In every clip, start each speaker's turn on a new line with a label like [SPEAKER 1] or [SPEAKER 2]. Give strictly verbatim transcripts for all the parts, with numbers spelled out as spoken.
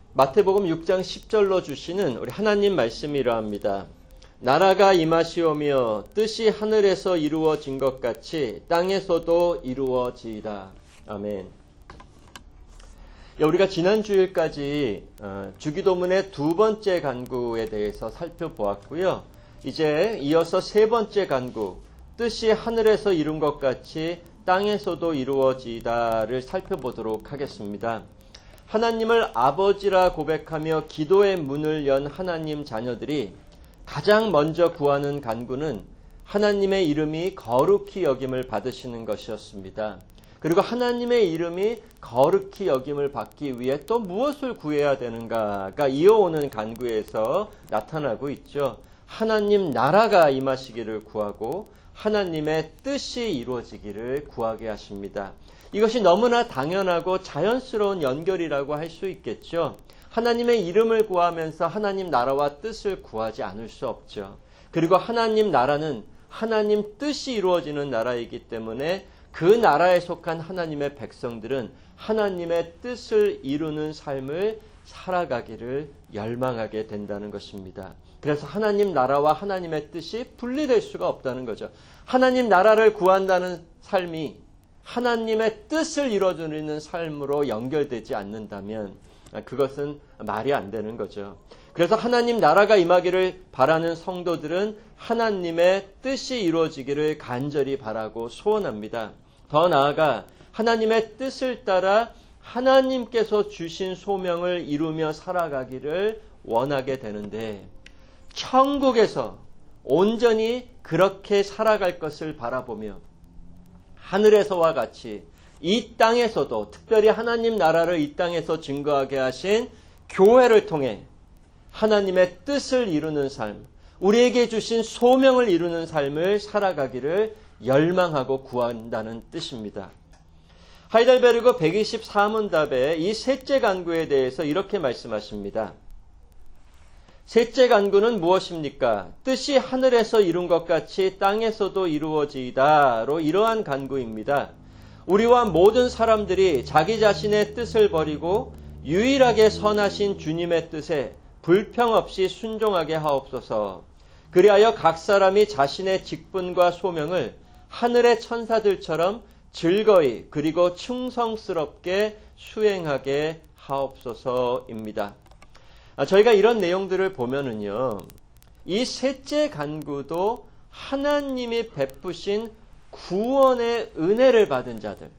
[SPEAKER 1] 마태복음 육 장 십 절로 주시는 우리 하나님 말씀이 이러합니다. 나라가 임하시오며 뜻이 하늘에서 이루어진 것 같이 땅에서도 이루어지이다. 아멘. 우리가 지난 주일까지 주기도문의 두 번째 간구에 대해서 살펴보았고요. 이제 이어서 세 번째 간구, 뜻이 하늘에서 이룬 것 같이 땅에서도 이루어지이다를 살펴보도록 하겠습니다. 하나님을 아버지라 고백하며 기도의 문을 연 하나님 자녀들이 가장 먼저 구하는 간구는 하나님의 이름이 거룩히 여김을 받으시는 것이었습니다. 그리고 하나님의 이름이 거룩히 여김을 받기 위해 또 무엇을 구해야 되는가가 이어오는 간구에서 나타나고 있죠. 하나님 나라가 임하시기를 구하고 하나님의 뜻이 이루어지기를 구하게 하십니다. 이것이 너무나 당연하고 자연스러운 연결이라고 할 수 있겠죠. 하나님의 이름을 구하면서 하나님 나라와 뜻을 구하지 않을 수 없죠. 그리고 하나님 나라는 하나님 뜻이 이루어지는 나라이기 때문에 그 나라에 속한 하나님의 백성들은 하나님의 뜻을 이루는 삶을 살아가기를 열망하게 된다는 것입니다. 그래서 하나님 나라와 하나님의 뜻이 분리될 수가 없다는 거죠. 하나님 나라를 구한다는 삶이 하나님의 뜻을 이루어주는 삶으로 연결되지 않는다면 그것은 말이 안 되는 거죠. 그래서 하나님 나라가 임하기를 바라는 성도들은 하나님의 뜻이 이루어지기를 간절히 바라고 소원합니다. 더 나아가 하나님의 뜻을 따라 하나님께서 주신 소명을 이루며 살아가기를 원하게 되는데 천국에서 온전히 그렇게 살아갈 것을 바라보며 하늘에서와 같이 이 땅에서도 특별히 하나님 나라를 이 땅에서 증거하게 하신 교회를 통해 하나님의 뜻을 이루는 삶, 우리에게 주신 소명을 이루는 삶을 살아가기를 열망하고 구한다는 뜻입니다. 하이델베르그 백이십사 문답의 이 셋째 간구에 대해서 이렇게 말씀하십니다. 셋째 간구는 무엇입니까? 뜻이 하늘에서 이룬 것 같이 땅에서도 이루어지이다로 이러한 간구입니다. 우리와 모든 사람들이 자기 자신의 뜻을 버리고 유일하게 선하신 주님의 뜻에 불평 없이 순종하게 하옵소서. 그리하여 각 사람이 자신의 직분과 소명을 하늘의 천사들처럼 즐거이 그리고 충성스럽게 수행하게 하옵소서입니다. 저희가 이런 내용들을 보면은요, 이 셋째 간구도 하나님이 베푸신 구원의 은혜를 받은 자들,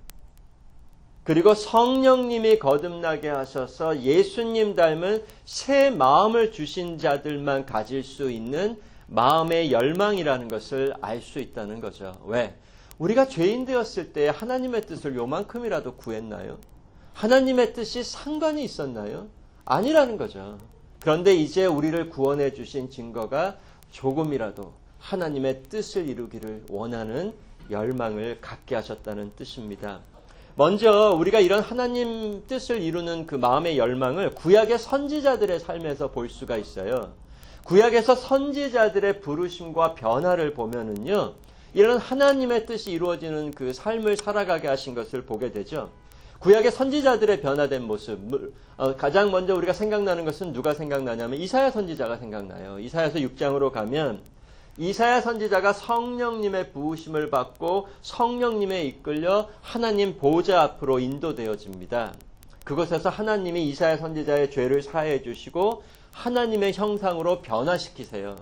[SPEAKER 1] 그리고 성령님이 거듭나게 하셔서 예수님 닮은 새 마음을 주신 자들만 가질 수 있는 마음의 열망이라는 것을 알 수 있다는 거죠. 왜? 우리가 죄인 되었을 때 하나님의 뜻을 요만큼이라도 구했나요? 하나님의 뜻이 상관이 있었나요? 아니라는 거죠. 그런데 이제 우리를 구원해 주신 증거가 조금이라도 하나님의 뜻을 이루기를 원하는 열망을 갖게 하셨다는 뜻입니다. 먼저 우리가 이런 하나님 뜻을 이루는 그 마음의 열망을 구약의 선지자들의 삶에서 볼 수가 있어요. 구약에서 선지자들의 부르심과 변화를 보면은요, 이런 하나님의 뜻이 이루어지는 그 삶을 살아가게 하신 것을 보게 되죠. 구약의 선지자들의 변화된 모습, 어, 가장 먼저 우리가 생각나는 것은 누가 생각나냐면 이사야 선지자가 생각나요. 이사야서 육 장으로 가면 이사야 선지자가 성령님의 부으심을 받고 성령님에 이끌려 하나님 보좌 앞으로 인도되어집니다. 그곳에서 하나님이 이사야 선지자의 죄를 사해 주시고 하나님의 형상으로 변화시키세요.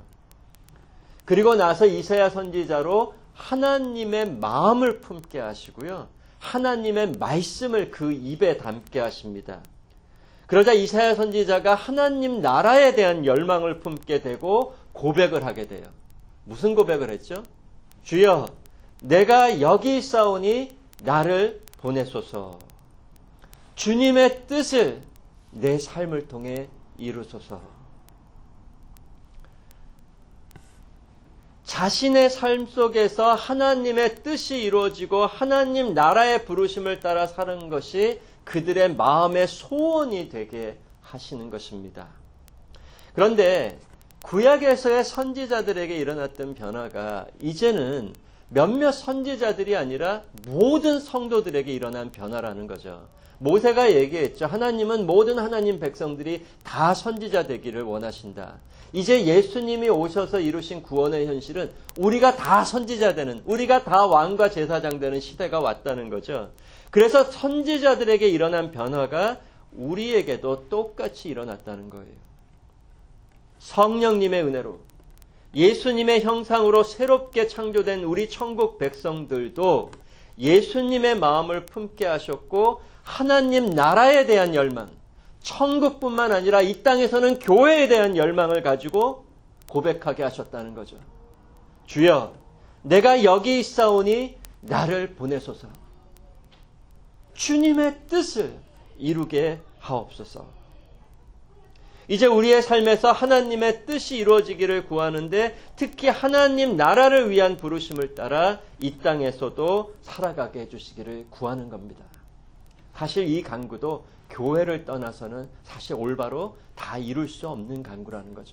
[SPEAKER 1] 그리고 나서 이사야 선지자로 하나님의 마음을 품게 하시고요, 하나님의 말씀을 그 입에 담게 하십니다. 그러자 이사야 선지자가 하나님 나라에 대한 열망을 품게 되고 고백을 하게 돼요. 무슨 고백을 했죠? 주여, 내가 여기 있사오니 나를 보내소서. 주님의 뜻을 내 삶을 통해 이루소서. 자신의 삶 속에서 하나님의 뜻이 이루어지고 하나님 나라의 부르심을 따라 사는 것이 그들의 마음의 소원이 되게 하시는 것입니다. 그런데 구약에서의 선지자들에게 일어났던 변화가 이제는 몇몇 선지자들이 아니라 모든 성도들에게 일어난 변화라는 거죠. 모세가 얘기했죠. 하나님은 모든 하나님 백성들이 다 선지자 되기를 원하신다. 이제 예수님이 오셔서 이루신 구원의 현실은 우리가 다 선지자 되는, 우리가 다 왕과 제사장 되는 시대가 왔다는 거죠. 그래서 선지자들에게 일어난 변화가 우리에게도 똑같이 일어났다는 거예요. 성령님의 은혜로 예수님의 형상으로 새롭게 창조된 우리 천국 백성들도 예수님의 마음을 품게 하셨고 하나님 나라에 대한 열망, 천국뿐만 아니라 이 땅에서는 교회에 대한 열망을 가지고 고백하게 하셨다는 거죠. 주여, 내가 여기 있사오니 나를 보내소서. 주님의 뜻을 이루게 하옵소서. 이제 우리의 삶에서 하나님의 뜻이 이루어지기를 구하는데 특히 하나님 나라를 위한 부르심을 따라 이 땅에서도 살아가게 해주시기를 구하는 겁니다. 사실 이 간구도 교회를 떠나서는 사실 올바로 다 이룰 수 없는 간구라는 거죠.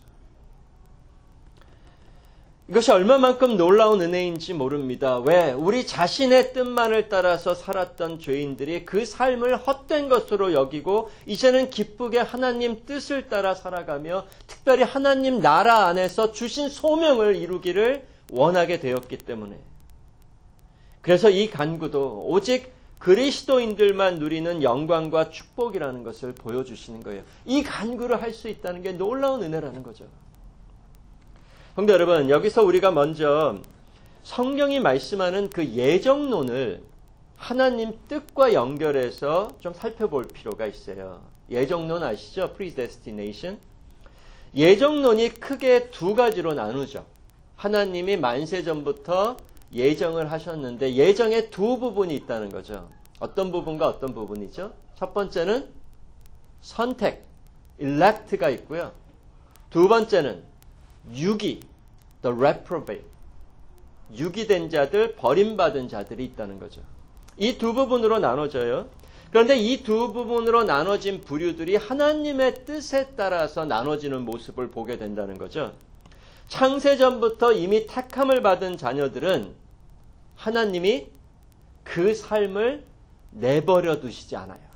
[SPEAKER 1] 이것이 얼마만큼 놀라운 은혜인지 모릅니다. 왜? 우리 자신의 뜻만을 따라서 살았던 죄인들이 그 삶을 헛된 것으로 여기고 이제는 기쁘게 하나님 뜻을 따라 살아가며 특별히 하나님 나라 안에서 주신 소명을 이루기를 원하게 되었기 때문에. 그래서 이 간구도 오직 그리스도인들만 누리는 영광과 축복이라는 것을 보여주시는 거예요. 이 간구를 할 수 있다는 게 놀라운 은혜라는 거죠. 성도 여러분, 여기서 우리가 먼저 성경이 말씀하는 그 예정론을 하나님 뜻과 연결해서 좀 살펴볼 필요가 있어요. 예정론 아시죠? predestination. 예정론이 크게 두 가지로 나누죠. 하나님이 만세 전부터 예정을 하셨는데 예정에 두 부분이 있다는 거죠. 어떤 부분과 어떤 부분이죠? 첫 번째는 선택, elect가 있고요. 두 번째는 유기, the reprobate, 유기된 자들, 버림받은 자들이 있다는 거죠. 이 두 부분으로 나눠져요. 그런데 이 두 부분으로 나눠진 부류들이 하나님의 뜻에 따라서 나눠지는 모습을 보게 된다는 거죠. 창세전부터 이미 택함을 받은 자녀들은 하나님이 그 삶을 내버려 두시지 않아요.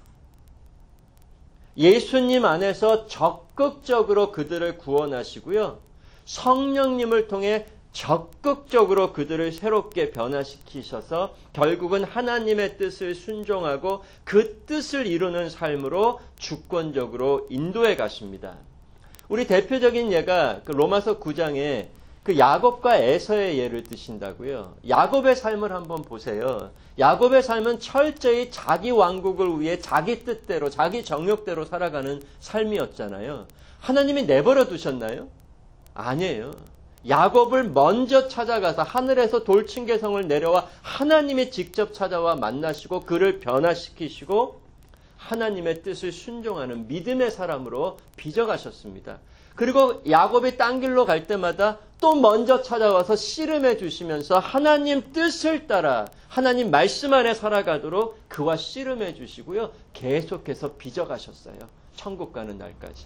[SPEAKER 1] 예수님 안에서 적극적으로 그들을 구원하시고요. 성령님을 통해 적극적으로 그들을 새롭게 변화시키셔서 결국은 하나님의 뜻을 순종하고 그 뜻을 이루는 삶으로 주권적으로 인도해 가십니다. 우리 대표적인 예가 그 로마서 구 장에 그 야곱과 에서의 예를 드신다고요. 야곱의 삶을 한번 보세요. 야곱의 삶은 철저히 자기 왕국을 위해 자기 뜻대로 자기 정욕대로 살아가는 삶이었잖아요. 하나님이 내버려 두셨나요? 아니에요. 야곱을 먼저 찾아가서 하늘에서 돌층계성을 내려와 하나님이 직접 찾아와 만나시고 그를 변화시키시고 하나님의 뜻을 순종하는 믿음의 사람으로 빚어가셨습니다. 그리고 야곱이 딴 길로 갈 때마다 또 먼저 찾아와서 씨름해 주시면서 하나님 뜻을 따라 하나님 말씀 안에 살아가도록 그와 씨름해 주시고요. 계속해서 빚어가셨어요. 천국 가는 날까지.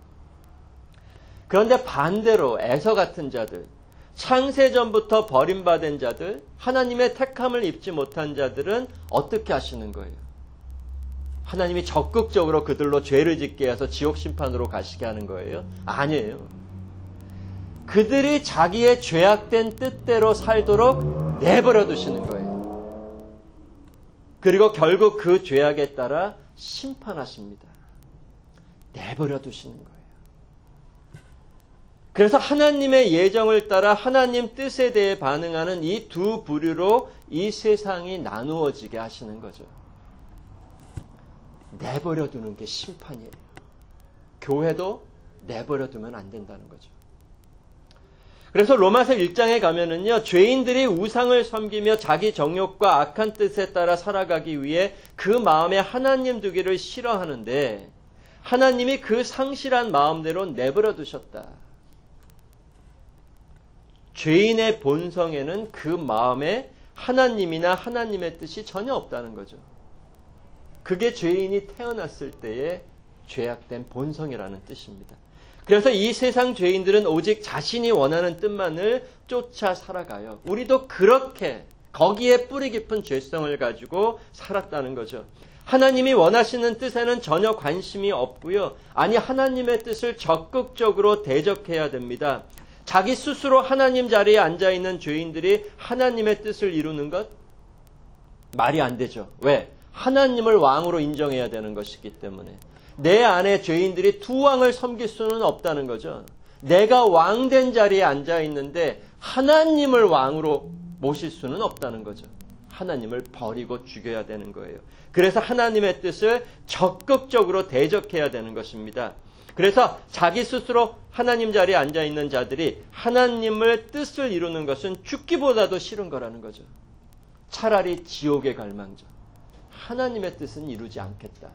[SPEAKER 1] 그런데 반대로 에서 같은 자들, 창세전부터 버림받은 자들, 하나님의 택함을 입지 못한 자들은 어떻게 하시는 거예요? 하나님이 적극적으로 그들로 죄를 짓게 해서 지옥 심판으로 가시게 하는 거예요? 아니에요. 그들이 자기의 죄악된 뜻대로 살도록 내버려 두시는 거예요. 그리고 결국 그 죄악에 따라 심판하십니다. 내버려 두시는 거예요. 그래서 하나님의 예정을 따라 하나님 뜻에 대해 반응하는 이 두 부류로 이 세상이 나누어지게 하시는 거죠. 내버려 두는 게 심판이에요. 교회도 내버려 두면 안 된다는 거죠. 그래서 로마서 일 장에 가면은요, 죄인들이 우상을 섬기며 자기 정욕과 악한 뜻에 따라 살아가기 위해 그 마음에 하나님 두기를 싫어하는데 하나님이 그 상실한 마음대로 내버려 두셨다. 죄인의 본성에는 그 마음에 하나님이나 하나님의 뜻이 전혀 없다는 거죠. 그게 죄인이 태어났을 때의 죄악된 본성이라는 뜻입니다. 그래서 이 세상 죄인들은 오직 자신이 원하는 뜻만을 쫓아 살아가요. 우리도 그렇게 거기에 뿌리 깊은 죄성을 가지고 살았다는 거죠. 하나님이 원하시는 뜻에는 전혀 관심이 없고요. 아니, 하나님의 뜻을 적극적으로 대적해야 됩니다. 자기 스스로 하나님 자리에 앉아있는 죄인들이 하나님의 뜻을 이루는 것? 말이 안 되죠. 왜? 하나님을 왕으로 인정해야 되는 것이기 때문에. 내 안에 죄인들이 두 왕을 섬길 수는 없다는 거죠. 내가 왕된 자리에 앉아있는데 하나님을 왕으로 모실 수는 없다는 거죠. 하나님을 버리고 죽여야 되는 거예요. 그래서 하나님의 뜻을 적극적으로 대적해야 되는 것입니다. 그래서 자기 스스로 하나님 자리에 앉아있는 자들이 하나님의 뜻을 이루는 것은 죽기보다도 싫은 거라는 거죠. 차라리 지옥에 갈망정. 하나님의 뜻은 이루지 않겠다.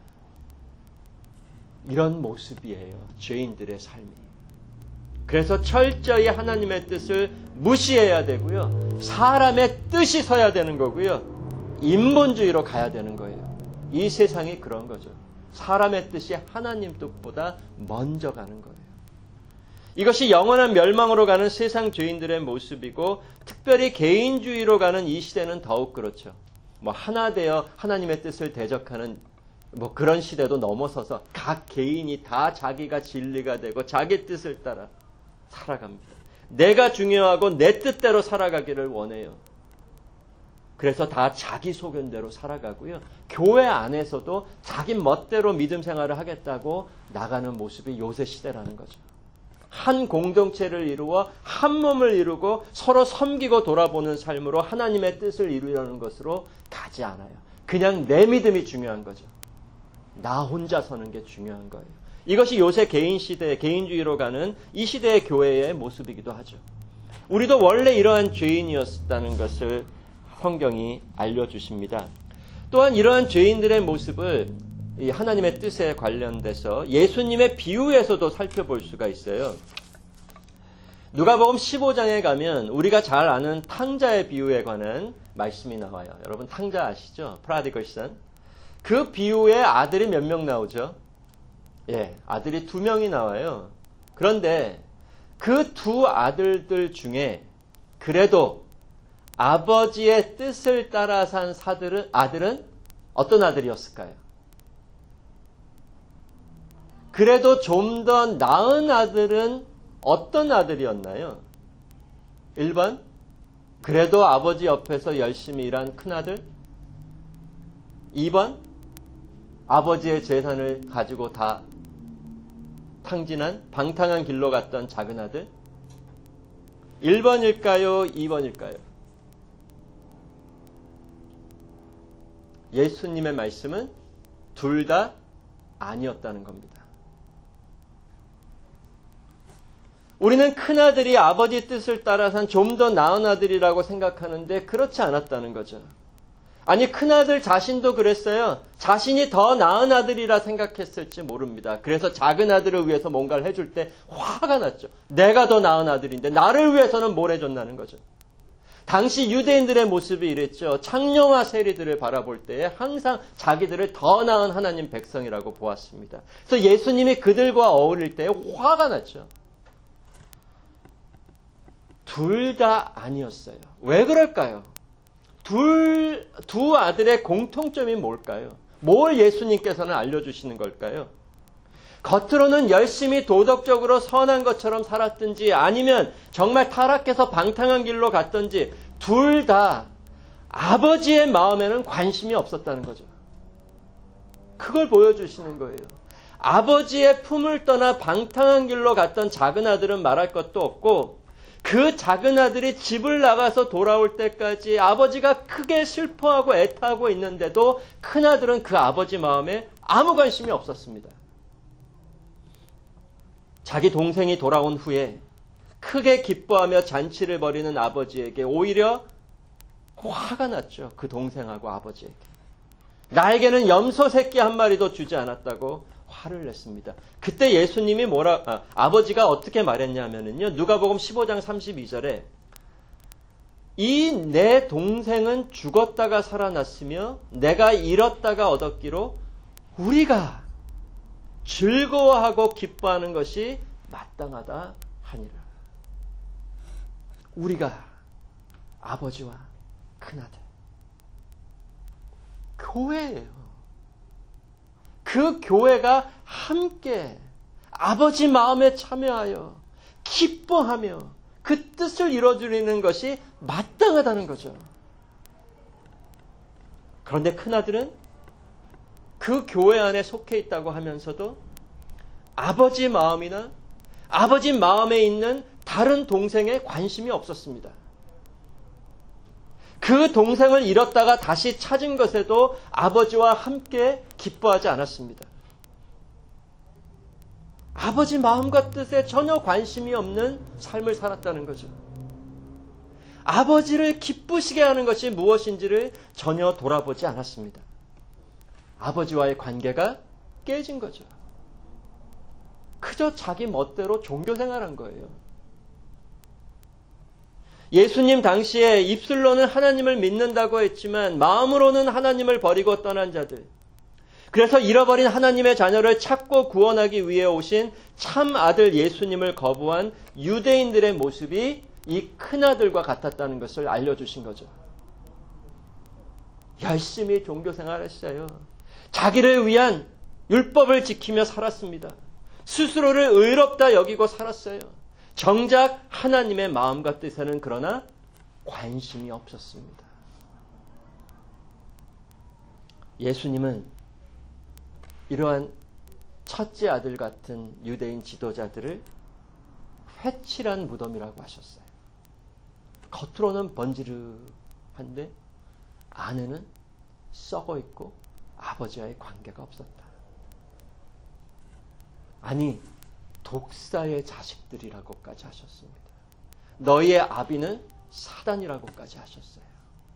[SPEAKER 1] 이런 모습이에요. 죄인들의 삶이. 그래서 철저히 하나님의 뜻을 무시해야 되고요. 사람의 뜻이 서야 되는 거고요. 인본주의로 가야 되는 거예요. 이 세상이 그런 거죠. 사람의 뜻이 하나님 뜻보다 먼저 가는 거예요. 이것이 영원한 멸망으로 가는 세상 죄인들의 모습이고 특별히 개인주의로 가는 이 시대는 더욱 그렇죠. 뭐 하나 되어 하나님의 뜻을 대적하는 뭐 그런 시대도 넘어서서 각 개인이 다 자기가 진리가 되고 자기 뜻을 따라 살아갑니다. 내가 중요하고 내 뜻대로 살아가기를 원해요. 그래서 다 자기 소견대로 살아가고요. 교회 안에서도 자기 멋대로 믿음 생활을 하겠다고 나가는 모습이 요새 시대라는 거죠. 한 공동체를 이루어 한 몸을 이루고 서로 섬기고 돌아보는 삶으로 하나님의 뜻을 이루려는 것으로 가지 않아요. 그냥 내 믿음이 중요한 거죠. 나 혼자 서는 게 중요한 거예요. 이것이 요새 개인 시대, 개인주의로 가는 이 시대의 교회의 모습이기도 하죠. 우리도 원래 이러한 죄인이었다는 것을 성경이 알려주십니다. 또한 이러한 죄인들의 모습을 이 하나님의 뜻에 관련돼서 예수님의 비유에서도 살펴볼 수가 있어요. 누가복음 십오 장에 가면 우리가 잘 아는 탕자의 비유에 관한 말씀이 나와요. 여러분 탕자 아시죠? Prodigal Son. 그 비유에 아들이 몇 명 나오죠? 예, 아들이 두 명이 나와요. 그런데 그 두 아들들 중에 그래도 아버지의 뜻을 따라 산 사들은, 아들은 어떤 아들이었을까요? 그래도 좀 더 나은 아들은 어떤 아들이었나요? 일 번, 그래도 아버지 옆에서 열심히 일한 큰아들. 이 번, 아버지의 재산을 가지고 다 탕진한 방탕한 길로 갔던 작은 아들. 일 번일까요? 이 번일까요? 예수님의 말씀은 둘 다 아니었다는 겁니다. 우리는 큰아들이 아버지 뜻을 따라 산 좀 더 나은 아들이라고 생각하는데 그렇지 않았다는 거죠. 아니, 큰아들 자신도 그랬어요. 자신이 더 나은 아들이라 생각했을지 모릅니다. 그래서 작은 아들을 위해서 뭔가를 해줄 때 화가 났죠. 내가 더 나은 아들인데 나를 위해서는 뭘 해줬나는 거죠. 당시 유대인들의 모습이 이랬죠. 창녀와 세리들을 바라볼 때에 항상 자기들을 더 나은 하나님 백성이라고 보았습니다. 그래서 예수님이 그들과 어울릴 때에 화가 났죠. 둘 다 아니었어요. 왜 그럴까요? 둘, 두 아들의 공통점이 뭘까요? 뭘 예수님께서는 알려주시는 걸까요? 겉으로는 열심히 도덕적으로 선한 것처럼 살았든지 아니면 정말 타락해서 방탕한 길로 갔든지 둘 다 아버지의 마음에는 관심이 없었다는 거죠. 그걸 보여주시는 거예요. 아버지의 품을 떠나 방탕한 길로 갔던 작은 아들은 말할 것도 없고 그 작은 아들이 집을 나가서 돌아올 때까지 아버지가 크게 슬퍼하고 애타하고 있는데도 큰 아들은 그 아버지 마음에 아무 관심이 없었습니다. 자기 동생이 돌아온 후에 크게 기뻐하며 잔치를 벌이는 아버지에게 오히려 화가 났죠. 그 동생하고 아버지에게. 나에게는 염소 새끼 한 마리도 주지 않았다고 화를 냈습니다. 그때 예수님이 뭐라, 아, 아버지가 어떻게 말했냐면요. 누가복음 십오 장 삼십이 절에 이 내 동생은 죽었다가 살아났으며 내가 잃었다가 얻었기로 우리가 즐거워하고 기뻐하는 것이 마땅하다 하니라. 우리가 아버지와 큰아들. 교회예요. 그 교회가 함께 아버지 마음에 참여하여 기뻐하며 그 뜻을 이루어주는 것이 마땅하다는 거죠. 그런데 큰아들은 그 교회 안에 속해 있다고 하면서도 아버지 마음이나 아버지 마음에 있는 다른 동생에 관심이 없었습니다. 그 동생을 잃었다가 다시 찾은 것에도 아버지와 함께 기뻐하지 않았습니다. 아버지 마음과 뜻에 전혀 관심이 없는 삶을 살았다는 거죠. 아버지를 기쁘시게 하는 것이 무엇인지를 전혀 돌아보지 않았습니다. 아버지와의 관계가 깨진 거죠. 그저 자기 멋대로 종교 생활한 거예요. 예수님 당시에 입술로는 하나님을 믿는다고 했지만 마음으로는 하나님을 버리고 떠난 자들, 그래서 잃어버린 하나님의 자녀를 찾고 구원하기 위해 오신 참 아들 예수님을 거부한 유대인들의 모습이 이 큰아들과 같았다는 것을 알려주신 거죠. 열심히 종교 생활했어요. 자기를 위한 율법을 지키며 살았습니다. 스스로를 의롭다 여기고 살았어요. 정작 하나님의 마음과 뜻에는 그러나 관심이 없었습니다. 예수님은 이러한 첫째 아들 같은 유대인 지도자들을 회칠한 무덤이라고 하셨어요. 겉으로는 번지르한데 안에는 썩어 있고 아버지와의 관계가 없었다. 아니, 독사의 자식들이라고까지 하셨습니다. 너희의 아비는 사단이라고까지 하셨어요.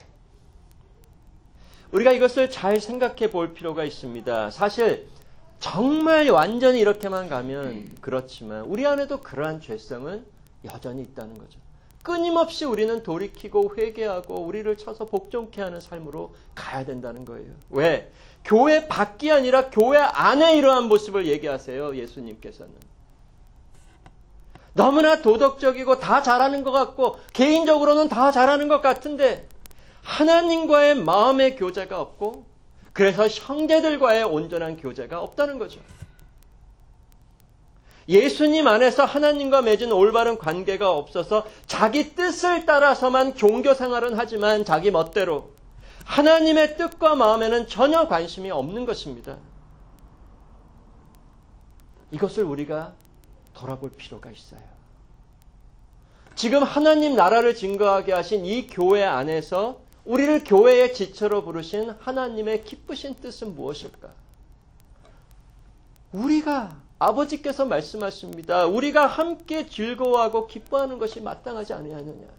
[SPEAKER 1] 우리가 이것을 잘 생각해 볼 필요가 있습니다. 사실 정말 완전히 이렇게만 가면 그렇지만 우리 안에도 그러한 죄성은 여전히 있다는 거죠. 끊임없이 우리는 돌이키고 회개하고 우리를 쳐서 복종케 하는 삶으로 가야 된다는 거예요. 왜? 교회 밖이 아니라 교회 안에 이러한 모습을 얘기하세요. 예수님께서는. 너무나 도덕적이고 다 잘하는 것 같고 개인적으로는 다 잘하는 것 같은데 하나님과의 마음의 교제가 없고 그래서 형제들과의 온전한 교제가 없다는 거죠. 예수님 안에서 하나님과 맺은 올바른 관계가 없어서 자기 뜻을 따라서만 종교 생활은 하지만 자기 멋대로 하나님의 뜻과 마음에는 전혀 관심이 없는 것입니다. 이것을 우리가 돌아볼 필요가 있어요. 지금 하나님 나라를 증거하게 하신 이 교회 안에서 우리를 교회의 지체로 부르신 하나님의 기쁘신 뜻은 무엇일까? 우리가 아버지께서 말씀하십니다. 우리가 함께 즐거워하고 기뻐하는 것이 마땅하지 아니하느냐.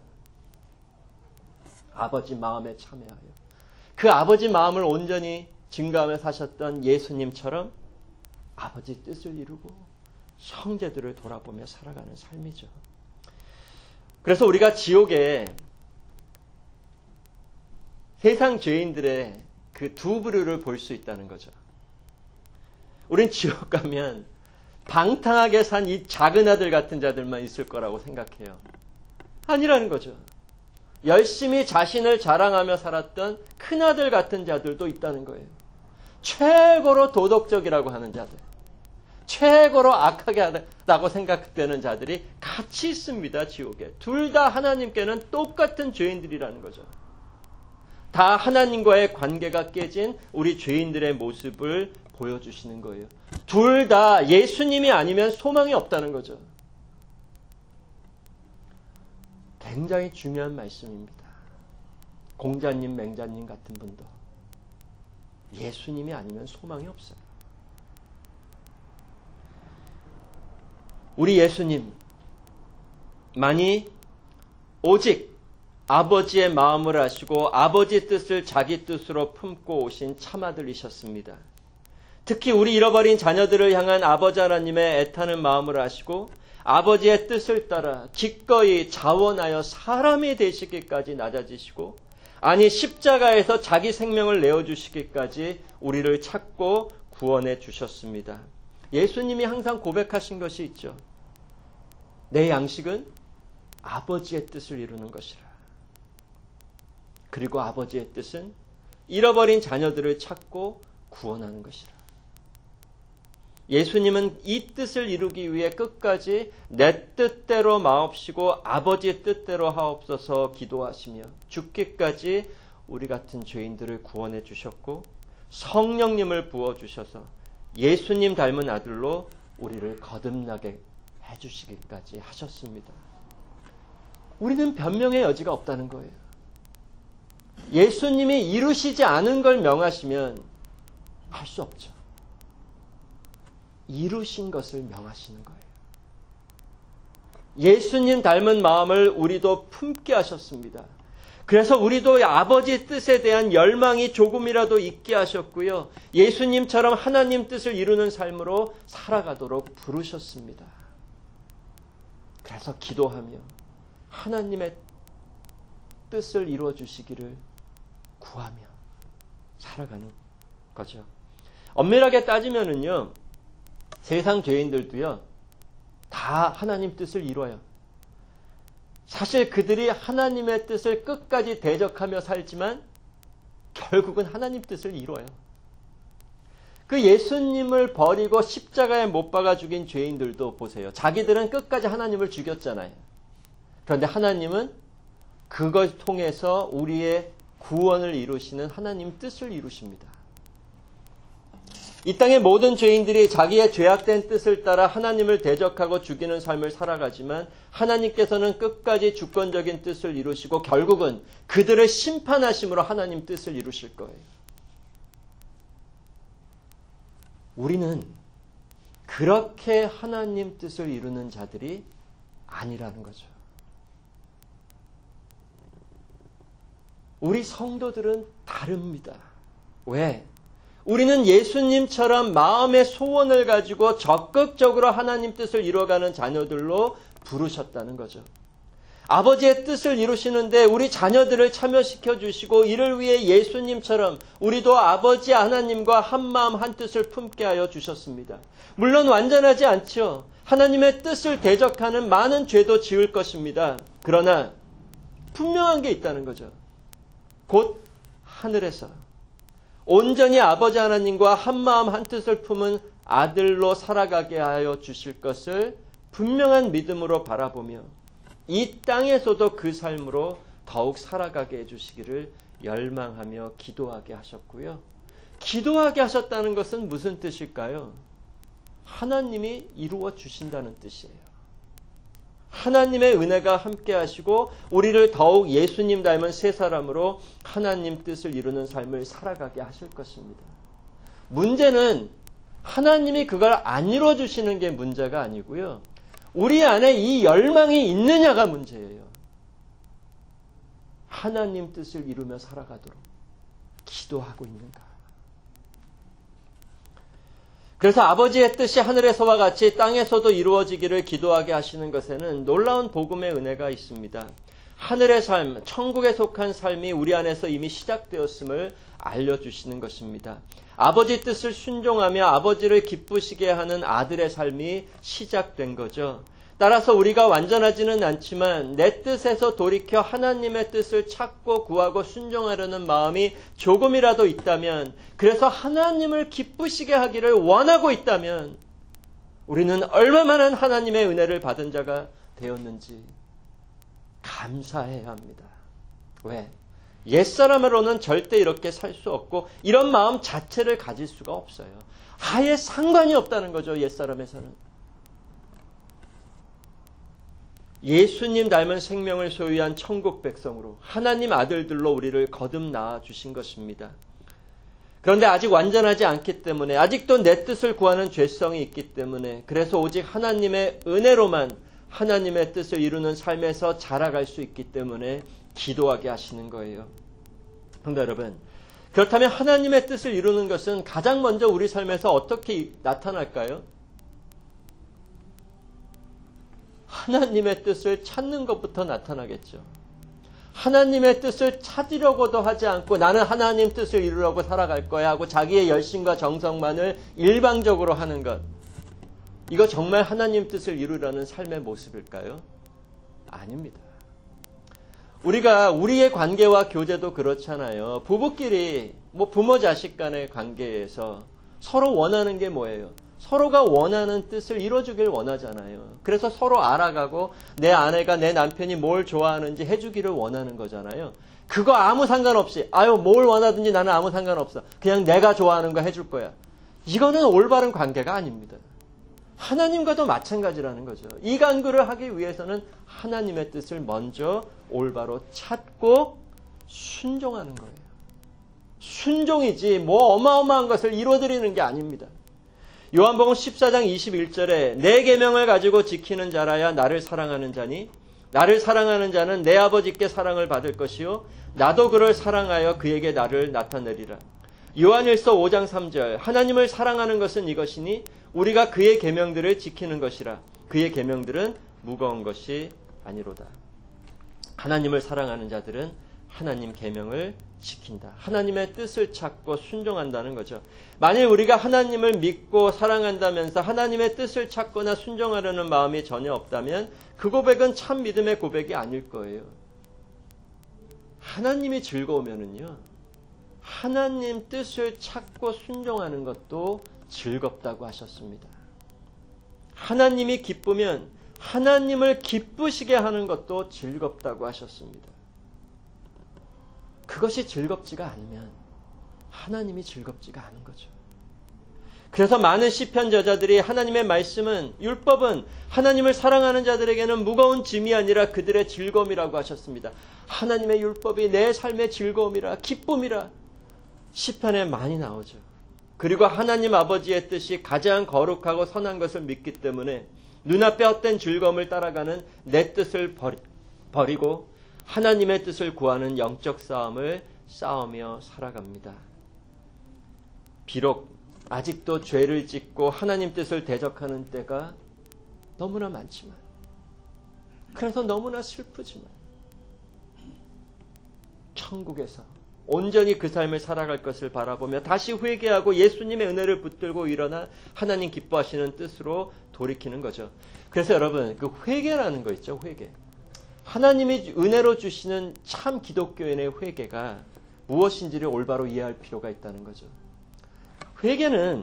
[SPEAKER 1] 아버지 마음에 참여하여 그 아버지 마음을 온전히 증거하며 사셨던 예수님처럼 아버지 뜻을 이루고 형제들을 돌아보며 살아가는 삶이죠. 그래서 우리가 지옥에 세상 죄인들의 그 두 부류를 볼 수 있다는 거죠. 우린 지옥 가면 방탕하게 산 이 작은 아들 같은 자들만 있을 거라고 생각해요. 아니라는 거죠. 열심히 자신을 자랑하며 살았던 큰아들 같은 자들도 있다는 거예요. 최고로 도덕적이라고 하는 자들, 최고로 악하게 하다고 생각되는 자들이 같이 있습니다. 지옥에. 둘 다 하나님께는 똑같은 죄인들이라는 거죠. 다 하나님과의 관계가 깨진 우리 죄인들의 모습을 보여주시는 거예요. 둘 다 예수님이 아니면 소망이 없다는 거죠. 굉장히 중요한 말씀입니다. 공자님, 맹자님 같은 분도 예수님이 아니면 소망이 없어요. 우리 예수님만이 오직 아버지의 마음을 아시고 아버지 뜻을 자기 뜻으로 품고 오신 참아들이셨습니다. 특히 우리 잃어버린 자녀들을 향한 아버지 하나님의 애타는 마음을 아시고 아버지의 뜻을 따라 기꺼이 자원하여 사람이 되시기까지 낮아지시고 아니 십자가에서 자기 생명을 내어주시기까지 우리를 찾고 구원해 주셨습니다. 예수님이 항상 고백하신 것이 있죠. 내 양식은 아버지의 뜻을 이루는 것이라. 그리고 아버지의 뜻은 잃어버린 자녀들을 찾고 구원하는 것이라. 예수님은 이 뜻을 이루기 위해 끝까지 내 뜻대로 마옵시고 아버지의 뜻대로 하옵소서 기도하시며 죽기까지 우리 같은 죄인들을 구원해 주셨고 성령님을 부어주셔서 예수님 닮은 아들로 우리를 거듭나게 해주시기까지 하셨습니다. 우리는 변명의 여지가 없다는 거예요. 예수님이 이루시지 않은 걸 명하시면 할 수 없죠. 이루신 것을 명하시는 거예요. 예수님 닮은 마음을 우리도 품게 하셨습니다. 그래서 우리도 아버지의 뜻에 대한 열망이 조금이라도 있게 하셨고요. 예수님처럼 하나님 뜻을 이루는 삶으로 살아가도록 부르셨습니다. 그래서 기도하며 하나님의 뜻을 이루어 주시기를 구하며 살아가는 거죠. 엄밀하게 따지면은요, 세상 죄인들도요, 다 하나님 뜻을 이뤄요. 사실 그들이 하나님의 뜻을 끝까지 대적하며 살지만 결국은 하나님 뜻을 이뤄요. 그 예수님을 버리고 십자가에 못 박아 죽인 죄인들도 보세요. 자기들은 끝까지 하나님을 죽였잖아요. 그런데 하나님은 그걸 통해서 우리의 구원을 이루시는 하나님 뜻을 이루십니다. 이 땅의 모든 죄인들이 자기의 죄악된 뜻을 따라 하나님을 대적하고 죽이는 삶을 살아가지만 하나님께서는 끝까지 주권적인 뜻을 이루시고 결국은 그들을 심판하심으로 하나님 뜻을 이루실 거예요. 우리는 그렇게 하나님 뜻을 이루는 자들이 아니라는 거죠. 우리 성도들은 다릅니다. 왜? 우리는 예수님처럼 마음의 소원을 가지고 적극적으로 하나님 뜻을 이루어가는 자녀들로 부르셨다는 거죠. 아버지의 뜻을 이루시는데 우리 자녀들을 참여시켜 주시고 이를 위해 예수님처럼 우리도 아버지 하나님과 한마음 한뜻을 품게 하여 주셨습니다. 물론 완전하지 않죠. 하나님의 뜻을 대적하는 많은 죄도 지을 것입니다. 그러나 분명한 게 있다는 거죠. 곧 하늘에서 온전히 아버지 하나님과 한마음 한뜻을 품은 아들로 살아가게 하여 주실 것을 분명한 믿음으로 바라보며 이 땅에서도 그 삶으로 더욱 살아가게 해주시기를 열망하며 기도하게 하셨고요. 기도하게 하셨다는 것은 무슨 뜻일까요? 하나님이 이루어 주신다는 뜻이에요. 하나님의 은혜가 함께 하시고 우리를 더욱 예수님 닮은 새 사람으로 하나님 뜻을 이루는 삶을 살아가게 하실 것입니다. 문제는 하나님이 그걸 안 이루어 주시는 게 문제가 아니고요. 우리 안에 이 열망이 있느냐가 문제예요. 하나님 뜻을 이루며 살아가도록 기도하고 있는가. 그래서 아버지의 뜻이 하늘에서와 같이 땅에서도 이루어지기를 기도하게 하시는 것에는 놀라운 복음의 은혜가 있습니다. 하늘의 삶, 천국에 속한 삶이 우리 안에서 이미 시작되었음을 알려주시는 것입니다. 아버지 뜻을 순종하며 아버지를 기쁘시게 하는 아들의 삶이 시작된 거죠. 따라서 우리가 완전하지는 않지만 내 뜻에서 돌이켜 하나님의 뜻을 찾고 구하고 순종하려는 마음이 조금이라도 있다면, 그래서 하나님을 기쁘시게 하기를 원하고 있다면 우리는 얼마만한 하나님의 은혜를 받은 자가 되었는지 감사해야 합니다. 왜? 옛사람으로는 절대 이렇게 살 수 없고 이런 마음 자체를 가질 수가 없어요. 아예 상관이 없다는 거죠. 옛사람에서는. 예수님 닮은 생명을 소유한 천국 백성으로 하나님 아들들로 우리를 거듭 낳아 주신 것입니다. 그런데 아직 완전하지 않기 때문에, 아직도 내 뜻을 구하는 죄성이 있기 때문에, 그래서 오직 하나님의 은혜로만 하나님의 뜻을 이루는 삶에서 자라갈 수 있기 때문에 기도하게 하시는 거예요. 성도 여러분, 그렇다면 하나님의 뜻을 이루는 것은 가장 먼저 우리 삶에서 어떻게 나타날까요? 하나님의 뜻을 찾는 것부터 나타나겠죠. 하나님의 뜻을 찾으려고도 하지 않고 나는 하나님 뜻을 이루려고 살아갈 거야 하고 자기의 열심과 정성만을 일방적으로 하는 것, 이거 정말 하나님 뜻을 이루려는 삶의 모습일까요? 아닙니다. 우리가 우리의 관계와 교제도 그렇잖아요. 부부끼리 뭐 부모 자식 간의 관계에서 서로 원하는 게 뭐예요? 서로가 원하는 뜻을 이뤄주길 원하잖아요. 그래서 서로 알아가고 내 아내가 내 남편이 뭘 좋아하는지 해주기를 원하는 거잖아요. 그거 아무 상관없이 아유 뭘 원하든지 나는 아무 상관없어. 그냥 내가 좋아하는 거 해줄 거야. 이거는 올바른 관계가 아닙니다. 하나님과도 마찬가지라는 거죠. 이 간구를 하기 위해서는 하나님의 뜻을 먼저 올바로 찾고 순종하는 거예요. 순종이지 뭐 어마어마한 것을 이루어드리는 게 아닙니다. 요한복음 십사 장 이십일 절에 내 계명을 가지고 지키는 자라야 나를 사랑하는 자니 나를 사랑하는 자는 내 아버지께 사랑을 받을 것이요 나도 그를 사랑하여 그에게 나를 나타내리라. 요한일서 오 장 삼 절 하나님을 사랑하는 것은 이것이니 우리가 그의 계명들을 지키는 것이라. 그의 계명들은 무거운 것이 아니로다. 하나님을 사랑하는 자들은 하나님 계명을 지킨다. 하나님의 뜻을 찾고 순종한다는 거죠. 만일 우리가 하나님을 믿고 사랑한다면서 하나님의 뜻을 찾거나 순종하려는 마음이 전혀 없다면 그 고백은 참 믿음의 고백이 아닐 거예요. 하나님이 즐거우면은요, 하나님 뜻을 찾고 순종하는 것도 즐겁다고 하셨습니다. 하나님이 기쁘면 하나님을 기쁘시게 하는 것도 즐겁다고 하셨습니다. 그것이 즐겁지가 않으면 하나님이 즐겁지가 않은 거죠. 그래서 많은 시편 저자들이 하나님의 말씀은, 율법은 하나님을 사랑하는 자들에게는 무거운 짐이 아니라 그들의 즐거움이라고 하셨습니다. 하나님의 율법이 내 삶의 즐거움이라, 기쁨이라 시편에 많이 나오죠. 그리고 하나님 아버지의 뜻이 가장 거룩하고 선한 것을 믿기 때문에 눈앞에 헛된 즐거움을 따라가는 내 뜻을 버리, 버리고 하나님의 뜻을 구하는 영적 싸움을 싸우며 살아갑니다. 비록 아직도 죄를 짓고 하나님 뜻을 대적하는 때가 너무나 많지만, 그래서 너무나 슬프지만 천국에서 온전히 그 삶을 살아갈 것을 바라보며 다시 회개하고 예수님의 은혜를 붙들고 일어나 하나님 기뻐하시는 뜻으로 돌이키는 거죠. 그래서 여러분, 그 회개라는 거 있죠, 회개. 하나님이 은혜로 주시는 참 기독교인의 회개가 무엇인지를 올바로 이해할 필요가 있다는 거죠. 회개는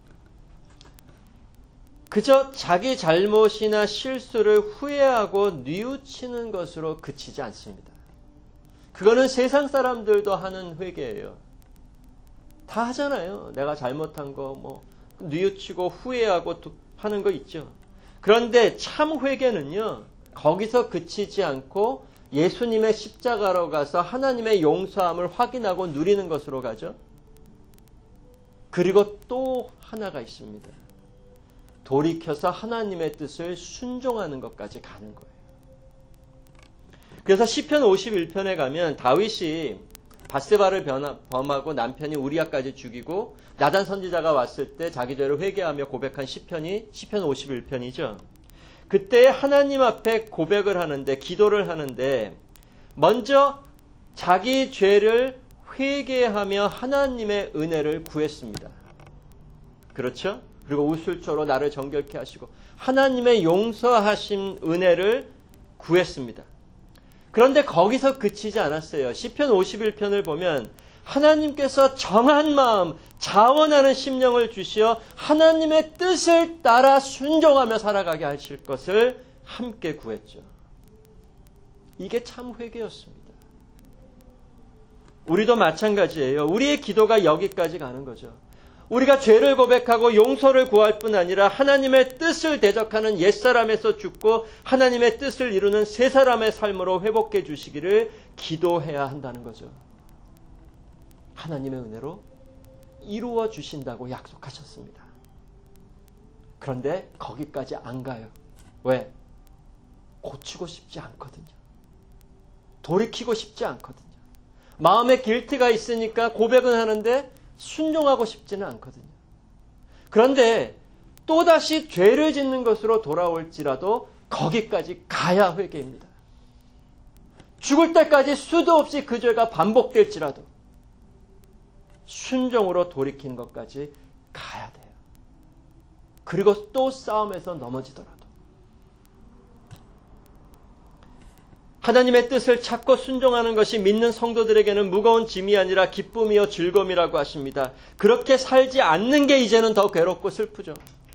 [SPEAKER 1] 그저 자기 잘못이나 실수를 후회하고 뉘우치는 것으로 그치지 않습니다. 그거는 세상 사람들도 하는 회개예요. 다 하잖아요. 내가 잘못한 거 뭐 뉘우치고 후회하고 하는 거 있죠. 그런데 참 회개는요, 거기서 그치지 않고 예수님의 십자가로 가서 하나님의 용서함을 확인하고 누리는 것으로 가죠. 그리고 또 하나가 있습니다. 돌이켜서 하나님의 뜻을 순종하는 것까지 가는 거예요. 그래서 시편 오십일 편에 가면 다윗이 밧세바를 범하고 남편이 우리아까지 죽이고 나단 선지자가 왔을 때 자기 죄를 회개하며 고백한 시편이 시편 오십일 편이죠. 그때 하나님 앞에 고백을 하는데, 기도를 하는데 먼저 자기 죄를 회개하며 하나님의 은혜를 구했습니다. 그렇죠? 그리고 우술초로 나를 정결케 하시고 하나님의 용서하신 은혜를 구했습니다. 그런데 거기서 그치지 않았어요. 시편 오십일 편을 보면 하나님께서 정한 마음, 자원하는 심령을 주시어 하나님의 뜻을 따라 순종하며 살아가게 하실 것을 함께 구했죠. 이게 참 회개였습니다. 우리도 마찬가지예요. 우리의 기도가 여기까지 가는 거죠. 우리가 죄를 고백하고 용서를 구할 뿐 아니라 하나님의 뜻을 대적하는 옛사람에서 죽고 하나님의 뜻을 이루는 새 사람의 삶으로 회복해 주시기를 기도해야 한다는 거죠. 하나님의 은혜로 이루어 주신다고 약속하셨습니다. 그런데 거기까지 안 가요. 왜? 고치고 싶지 않거든요. 돌이키고 싶지 않거든요. 마음에 길티가 있으니까 고백은 하는데 순종하고 싶지는 않거든요. 그런데 또다시 죄를 짓는 것으로 돌아올지라도 거기까지 가야 회개입니다. 죽을 때까지 수도 없이 그 죄가 반복될지라도 순종으로 돌이키는 것까지 가야 돼요. 그리고 또 싸움에서 넘어지더라도 하나님의 뜻을 찾고 순종하는 것이 믿는 성도들에게는 무거운 짐이 아니라 기쁨이요 즐거움이라고 하십니다. 그렇게 살지 않는 게 이제는 더 괴롭고 슬프죠.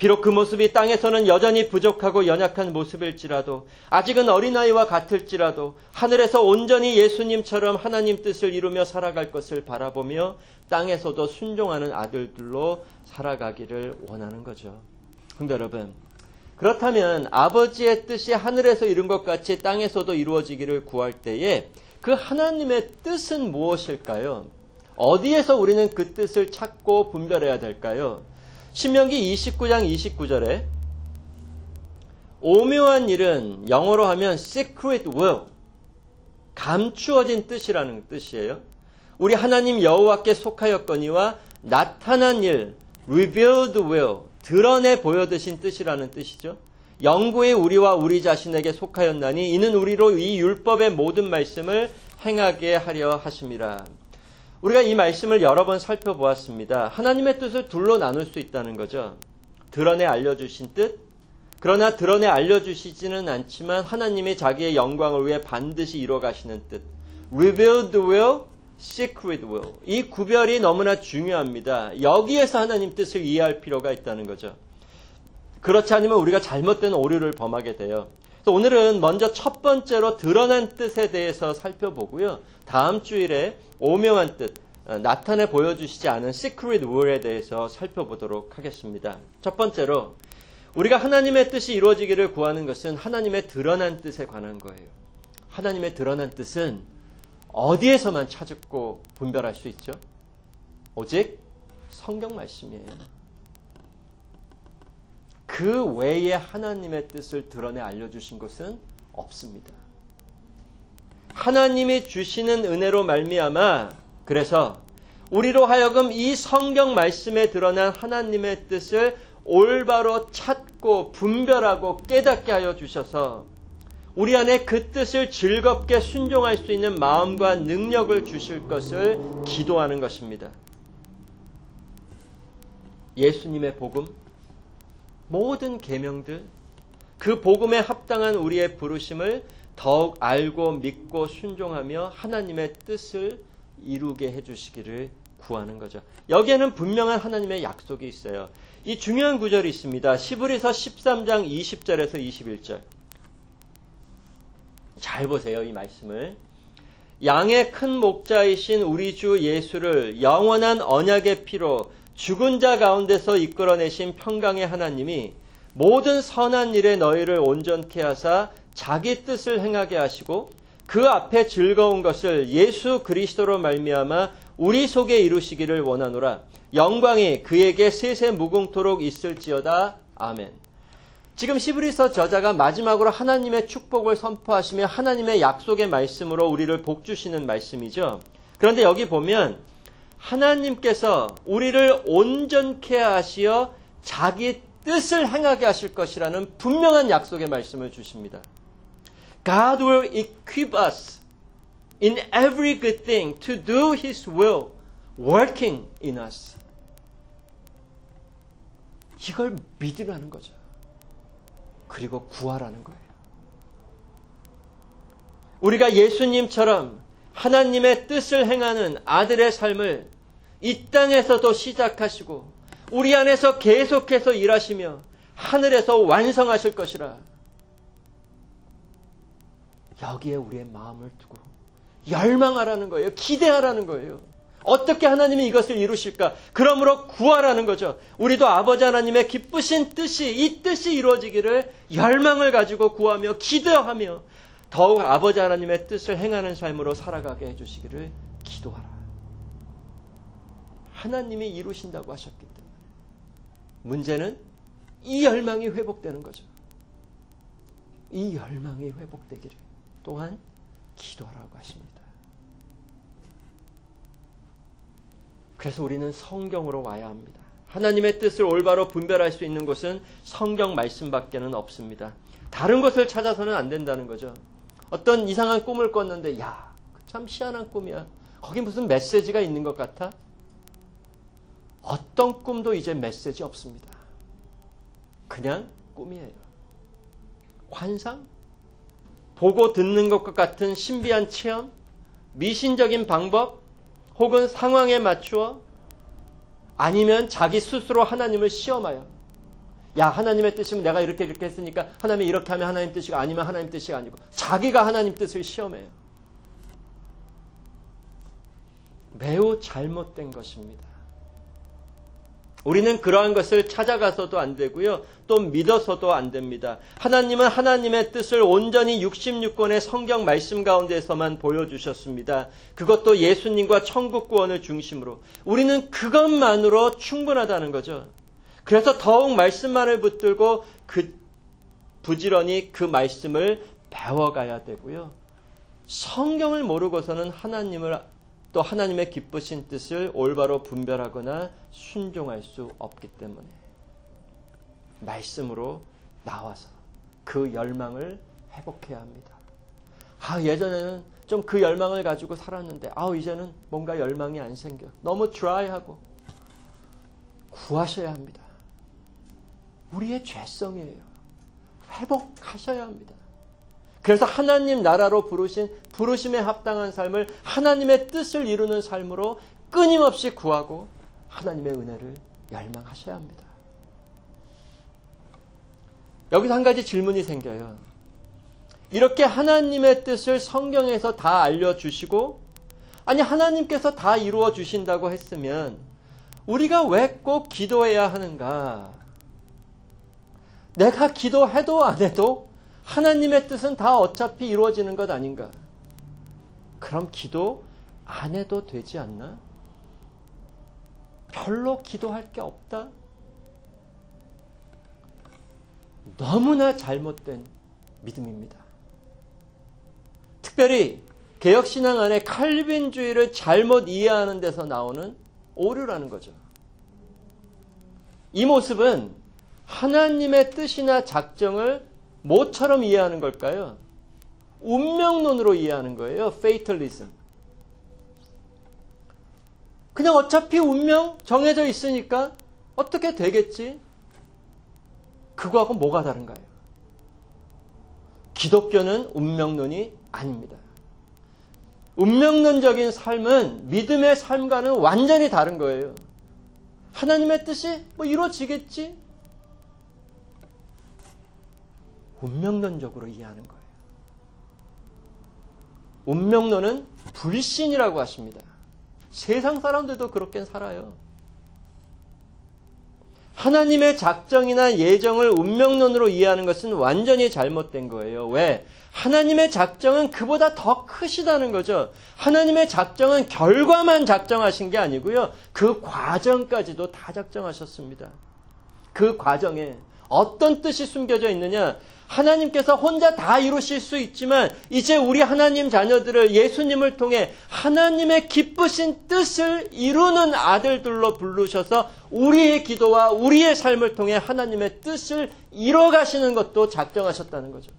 [SPEAKER 1] 비록 그 모습이 땅에서는 여전히 부족하고 연약한 모습일지라도, 아직은 어린아이와 같을지라도 하늘에서 온전히 예수님처럼 하나님 뜻을 이루며 살아갈 것을 바라보며 땅에서도 순종하는 아들들로 살아가기를 원하는 거죠. 성도 여러분, 그렇다면 아버지의 뜻이 하늘에서 이룬 것 같이 땅에서도 이루어지기를 구할 때에 그 하나님의 뜻은 무엇일까요? 어디에서 우리는 그 뜻을 찾고 분별해야 될까요? 신명기 이십구 장 이십구 절에 오묘한 일은 영어로 하면 secret will, 감추어진 뜻이라는 뜻이에요. 우리 하나님 여호와께 속하였거니와 나타난 일, revealed will, 드러내 보여드신 뜻이라는 뜻이죠. 영구히 우리와 우리 자신에게 속하였나니 이는 우리로 이 율법의 모든 말씀을 행하게 하려 하심이라. 우리가 이 말씀을 여러 번 살펴보았습니다. 하나님의 뜻을 둘로 나눌 수 있다는 거죠. 드러내 알려주신 뜻, 그러나 드러내 알려주시지는 않지만 하나님이 자기의 영광을 위해 반드시 이뤄가시는 뜻. Revealed will, Secret will. 이 구별이 너무나 중요합니다. 여기에서 하나님 뜻을 이해할 필요가 있다는 거죠. 그렇지 않으면 우리가 잘못된 오류를 범하게 돼요. 그래서 오늘은 먼저 첫 번째로 드러난 뜻에 대해서 살펴보고요. 다음 주일에 오묘한 뜻, 나타내 보여주시지 않은 Secret will에 대해서 살펴보도록 하겠습니다. 첫 번째로 우리가 하나님의 뜻이 이루어지기를 구하는 것은 하나님의 드러난 뜻에 관한 거예요. 하나님의 드러난 뜻은 어디에서만 찾고 분별할 수 있죠? 오직 성경 말씀이에요. 그 외에 하나님의 뜻을 드러내 알려주신 것은 없습니다. 하나님이 주시는 은혜로 말미암아 그래서 우리로 하여금 이 성경 말씀에 드러난 하나님의 뜻을 올바로 찾고 분별하고 깨닫게 하여 주셔서 우리 안에 그 뜻을 즐겁게 순종할 수 있는 마음과 능력을 주실 것을 기도하는 것입니다. 예수님의 복음, 모든 계명들, 그 복음에 합당한 우리의 부르심을 더욱 알고 믿고 순종하며 하나님의 뜻을 이루게 해주시기를 구하는 거죠. 여기에는 분명한 하나님의 약속이 있어요. 이 중요한 구절이 있습니다. 시브리서 십삼 장 이십 절에서 이십일 절. 잘 보세요, 이 말씀을. 양의 큰 목자이신 우리 주 예수를 영원한 언약의 피로 죽은 자 가운데서 이끌어내신 평강의 하나님이 모든 선한 일에 너희를 온전케 하사 자기 뜻을 행하게 하시고 그 앞에 즐거운 것을 예수 그리스도로 말미암아 우리 속에 이루시기를 원하노라. 영광이 그에게 세세 무궁토록 있을지어다. 아멘. 지금 시브리서 저자가 마지막으로 하나님의 축복을 선포하시며 하나님의 약속의 말씀으로 우리를 복주시는 말씀이죠. 그런데 여기 보면 하나님께서 우리를 온전케 하시어 자기 뜻을 행하게 하실 것이라는 분명한 약속의 말씀을 주십니다. God will equip us in every good thing to do His will, working in us. 이걸 믿으라는 거죠. 그리고 구하라는 거예요. 우리가 예수님처럼 하나님의 뜻을 행하는 아들의 삶을 이 땅에서도 시작하시고 우리 안에서 계속해서 일하시며 하늘에서 완성하실 것이라. 여기에 우리의 마음을 두고 열망하라는 거예요. 기대하라는 거예요. 어떻게 하나님이 이것을 이루실까? 그러므로 구하라는 거죠. 우리도 아버지 하나님의 기쁘신 뜻이, 이 뜻이 이루어지기를 열망을 가지고 구하며 기도하며 더욱 아버지 하나님의 뜻을 행하는 삶으로 살아가게 해주시기를 기도하라. 하나님이 이루신다고 하셨기 때문에 문제는 이 열망이 회복되는 거죠. 이 열망이 회복되기를 또한 기도하라고 하십니다. 그래서 우리는 성경으로 와야 합니다. 하나님의 뜻을 올바로 분별할 수 있는 곳은 성경 말씀밖에는 없습니다. 다른 것을 찾아서는 안 된다는 거죠. 어떤 이상한 꿈을 꿨는데 야, 참 희한한 꿈이야. 거기 무슨 메시지가 있는 것 같아? 어떤 꿈도 이제 메시지 없습니다. 그냥 꿈이에요. 환상? 보고 듣는 것과 같은 신비한 체험? 미신적인 방법? 혹은 상황에 맞추어? 아니면 자기 스스로 하나님을 시험하여? 야, 하나님의 뜻이면 내가 이렇게 이렇게 했으니까 하나님이 이렇게 하면 하나님 뜻이고 아니면 하나님 뜻이 아니고 자기가 하나님 뜻을 시험해요. 매우 잘못된 것입니다. 우리는 그러한 것을 찾아가서도 안 되고요. 또 믿어서도 안 됩니다. 하나님은 하나님의 뜻을 온전히 육십육 권의 성경 말씀 가운데서만 보여주셨습니다. 그것도 예수님과 천국 구원을 중심으로. 우리는 그것만으로 충분하다는 거죠. 그래서 더욱 말씀만을 붙들고 그 부지런히 그 말씀을 배워가야 되고요. 성경을 모르고서는 하나님을 또 하나님의 기쁘신 뜻을 올바로 분별하거나 순종할 수 없기 때문에 말씀으로 나와서 그 열망을 회복해야 합니다. 아, 예전에는 좀 그 열망을 가지고 살았는데 아, 이제는 뭔가 열망이 안 생겨. 너무 드라이하고. 구하셔야 합니다. 우리의 죄성이에요. 회복하셔야 합니다. 그래서 하나님 나라로 부르신 부르심에 합당한 삶을 하나님의 뜻을 이루는 삶으로 끊임없이 구하고 하나님의 은혜를 열망하셔야 합니다. 여기서 한 가지 질문이 생겨요. 이렇게 하나님의 뜻을 성경에서 다 알려주시고 아니 하나님께서 다 이루어 주신다고 했으면 우리가 왜 꼭 기도해야 하는가? 내가 기도해도 안 해도 하나님의 뜻은 다 어차피 이루어지는 것 아닌가? 그럼 기도 안 해도 되지 않나? 별로 기도할 게 없다? 너무나 잘못된 믿음입니다. 특별히 개혁신앙 안에 칼빈주의를 잘못 이해하는 데서 나오는 오류라는 거죠. 이 모습은 하나님의 뜻이나 작정을 뭐처럼 이해하는 걸까요? 운명론으로 이해하는 거예요. Fatalism. 그냥 어차피 운명 정해져 있으니까 어떻게 되겠지? 그거하고 뭐가 다른가요? 기독교는 운명론이 아닙니다. 운명론적인 삶은 믿음의 삶과는 완전히 다른 거예요. 하나님의 뜻이 뭐 이루어지겠지? 운명론적으로 이해하는 거예요. 운명론은 불신이라고 하십니다. 세상 사람들도 그렇게 살아요. 하나님의 작정이나 예정을 운명론으로 이해하는 것은 완전히 잘못된 거예요. 왜? 하나님의 작정은 그보다 더 크시다는 거죠. 하나님의 작정은 결과만 작정하신 게 아니고요. 그 과정까지도 다 작정하셨습니다. 그 과정에 어떤 뜻이 숨겨져 있느냐? 하나님께서 혼자 다 이루실 수 있지만 이제 우리 하나님 자녀들을 예수님을 통해 하나님의 기쁘신 뜻을 이루는 아들들로 부르셔서 우리의 기도와 우리의 삶을 통해 하나님의 뜻을 이뤄가시는 것도 작정하셨다는 거죠.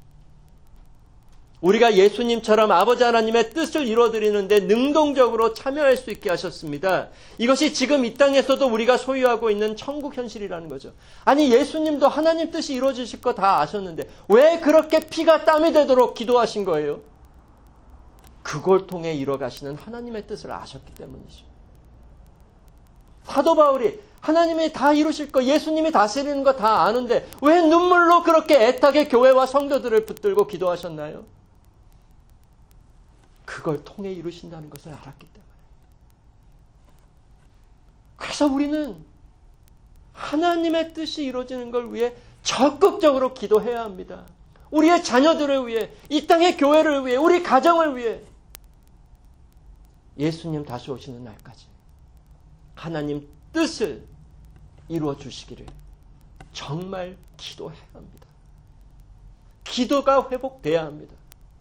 [SPEAKER 1] 우리가 예수님처럼 아버지 하나님의 뜻을 이루어드리는데 능동적으로 참여할 수 있게 하셨습니다. 이것이 지금 이 땅에서도 우리가 소유하고 있는 천국 현실이라는 거죠. 아니 예수님도 하나님 뜻이 이루어지실 거 다 아셨는데 왜 그렇게 피가 땀이 되도록 기도하신 거예요? 그걸 통해 이뤄가시는 하나님의 뜻을 아셨기 때문이죠. 사도 바울이 하나님이 다 이루실 거, 예수님이 다스리는 거 다 아는데 왜 눈물로 그렇게 애타게 교회와 성도들을 붙들고 기도하셨나요? 그걸 통해 이루신다는 것을 알았기 때문에. 그래서 우리는 하나님의 뜻이 이루어지는 걸 위해 적극적으로 기도해야 합니다. 우리의 자녀들을 위해, 이 땅의 교회를 위해, 우리 가정을 위해, 예수님 다시 오시는 날까지 하나님 뜻을 이루어 주시기를 정말 기도해야 합니다. 기도가 회복돼야 합니다.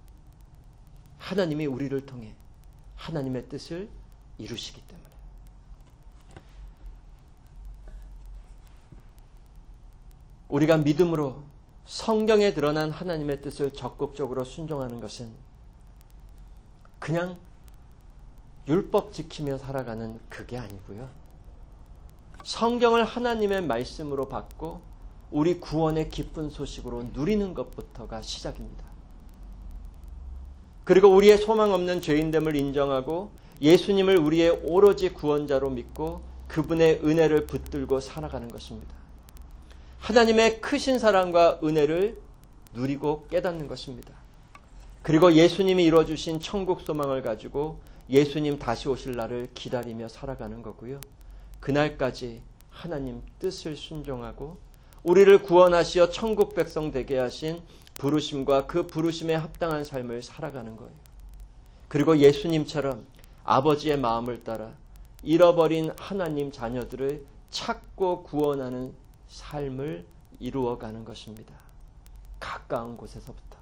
[SPEAKER 1] 하나님이 우리를 통해 하나님의 뜻을 이루시기 때문에. 우리가 믿음으로 성경에 드러난 하나님의 뜻을 적극적으로 순종하는 것은 그냥 율법 지키며 살아가는 그게 아니고요. 성경을 하나님의 말씀으로 받고 우리 구원의 기쁜 소식으로 누리는 것부터가 시작입니다. 그리고 우리의 소망 없는 죄인됨을 인정하고 예수님을 우리의 오로지 구원자로 믿고 그분의 은혜를 붙들고 살아가는 것입니다. 하나님의 크신 사랑과 은혜를 누리고 깨닫는 것입니다. 그리고 예수님이 이루어주신 천국 소망을 가지고 예수님 다시 오실 날을 기다리며 살아가는 거고요. 그날까지 하나님 뜻을 순종하고 우리를 구원하시어 천국 백성 되게 하신 부르심과 그 부르심에 합당한 삶을 살아가는 거예요. 그리고 예수님처럼 아버지의 마음을 따라 잃어버린 하나님 자녀들을 찾고 구원하는 삶을 이루어가는 것입니다. 가까운 곳에서부터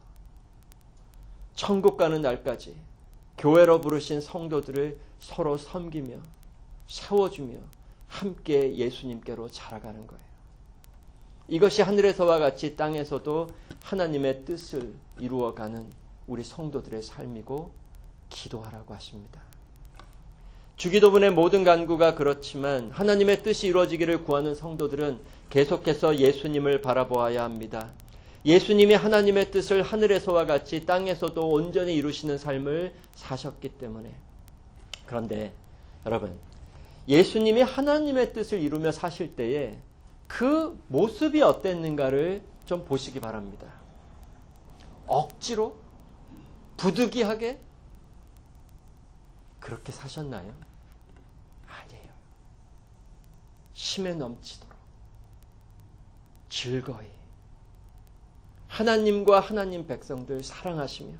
[SPEAKER 1] 천국 가는 날까지 교회로 부르신 성도들을 서로 섬기며 세워주며 함께 예수님께로 자라가는 거예요. 이것이 하늘에서와 같이 땅에서도 하나님의 뜻을 이루어가는 우리 성도들의 삶이고 기도하라고 하십니다. 주기도문의 모든 간구가 그렇지만 하나님의 뜻이 이루어지기를 구하는 성도들은 계속해서 예수님을 바라보아야 합니다. 예수님이 하나님의 뜻을 하늘에서와 같이 땅에서도 온전히 이루시는 삶을 사셨기 때문에. 그런데 여러분, 예수님이 하나님의 뜻을 이루며 사실 때에 그 모습이 어땠는가를 좀 보시기 바랍니다. 억지로? 부득이하게? 그렇게 사셨나요? 아니에요. 힘에 넘치도록 즐거이 하나님과 하나님 백성들 사랑하시며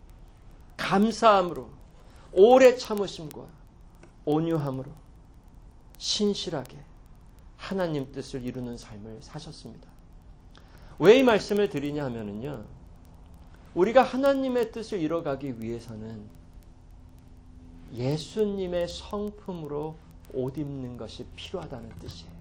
[SPEAKER 1] 감사함으로 오래 참으심과 온유함으로 신실하게 하나님 뜻을 이루는 삶을 사셨습니다. 왜 이 말씀을 드리냐 하면은요, 우리가 하나님의 뜻을 이뤄가기 위해서는 예수님의 성품으로 옷 입는 것이 필요하다는 뜻이에요.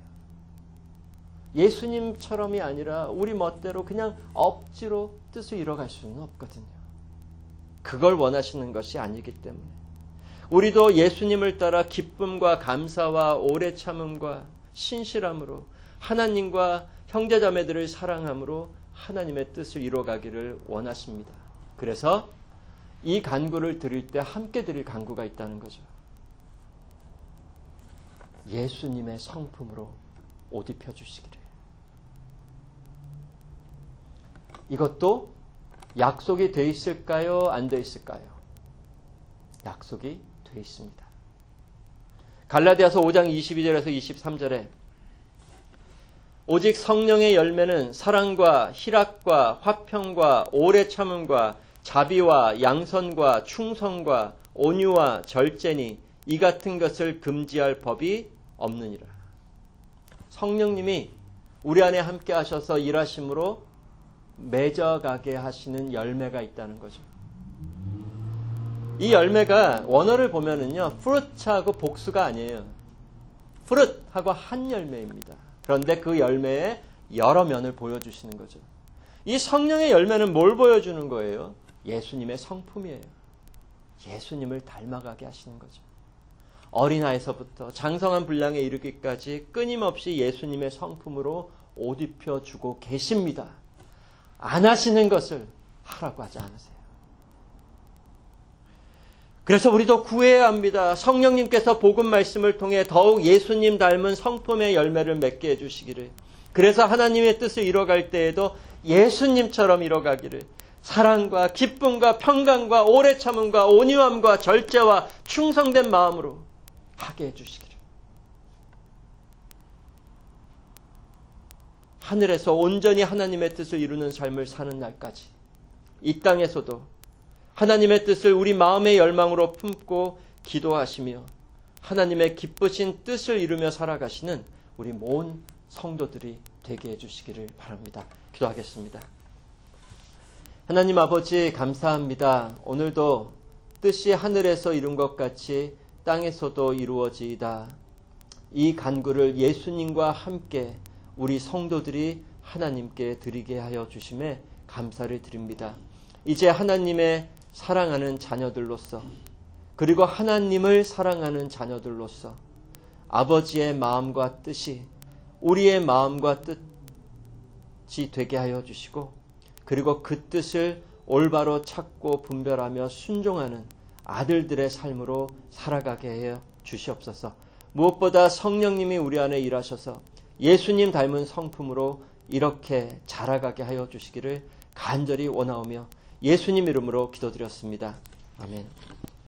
[SPEAKER 1] 예수님처럼이 아니라 우리 멋대로 그냥 억지로 뜻을 이뤄갈 수는 없거든요. 그걸 원하시는 것이 아니기 때문에 우리도 예수님을 따라 기쁨과 감사와 오래 참음과 신실함으로 하나님과 형제자매들을 사랑함으로 하나님의 뜻을 이뤄가기를 원하십니다. 그래서 이 간구를 드릴 때 함께 드릴 간구가 있다는 거죠. 예수님의 성품으로 옷 입혀주시기를. 이것도 약속이 돼 있을까요? 안 돼 있을까요? 약속이 돼 있습니다. 갈라디아서 오 장 이십이 절에서 이십삼 절에 오직 성령의 열매는 사랑과 희락과 화평과 오래 참음과 자비와 양선과 충성과 온유와 절제니 이 같은 것을 금지할 법이 없느니라. 성령님이 우리 안에 함께 하셔서 일하심으로 맺어가게 하시는 열매가 있다는 거죠. 이 열매가 원어를 보면은요, fruit하고 복수가 아니에요. fruit하고 한 열매입니다. 그런데 그 열매의 여러 면을 보여주시는 거죠. 이 성령의 열매는 뭘 보여주는 거예요? 예수님의 성품이에요. 예수님을 닮아가게 하시는 거죠. 어린아이서부터 장성한 분량에 이르기까지 끊임없이 예수님의 성품으로 옷 입혀주고 계십니다. 안 하시는 것을 하라고 하지 않으세요. 그래서 우리도 구해야 합니다. 성령님께서 복음 말씀을 통해 더욱 예수님 닮은 성품의 열매를 맺게 해주시기를. 그래서 하나님의 뜻을 이뤄갈 때에도 예수님처럼 이뤄가기를, 사랑과 기쁨과 평강과 오래 참음과 온유함과 절제와 충성된 마음으로 하게 해주시기를. 하늘에서 온전히 하나님의 뜻을 이루는 삶을 사는 날까지 이 땅에서도 하나님의 뜻을 우리 마음의 열망으로 품고 기도하시며 하나님의 기쁘신 뜻을 이루며 살아가시는 우리 모든 성도들이 되게 해주시기를 바랍니다. 기도하겠습니다. 하나님 아버지 감사합니다. 오늘도 뜻이 하늘에서 이룬 것 같이 땅에서도 이루어지이다. 이 간구를 예수님과 함께 우리 성도들이 하나님께 드리게 하여 주심에 감사를 드립니다. 이제 하나님의 사랑하는 자녀들로서, 그리고 하나님을 사랑하는 자녀들로서 아버지의 마음과 뜻이 우리의 마음과 뜻이 되게 하여 주시고, 그리고 그 뜻을 올바로 찾고 분별하며 순종하는 아들들의 삶으로 살아가게 하여 주시옵소서. 무엇보다 성령님이 우리 안에 일하셔서 예수님 닮은 성품으로 이렇게 자라가게 하여 주시기를 간절히 원하오며 예수님 이름으로 기도드렸습니다. 아멘.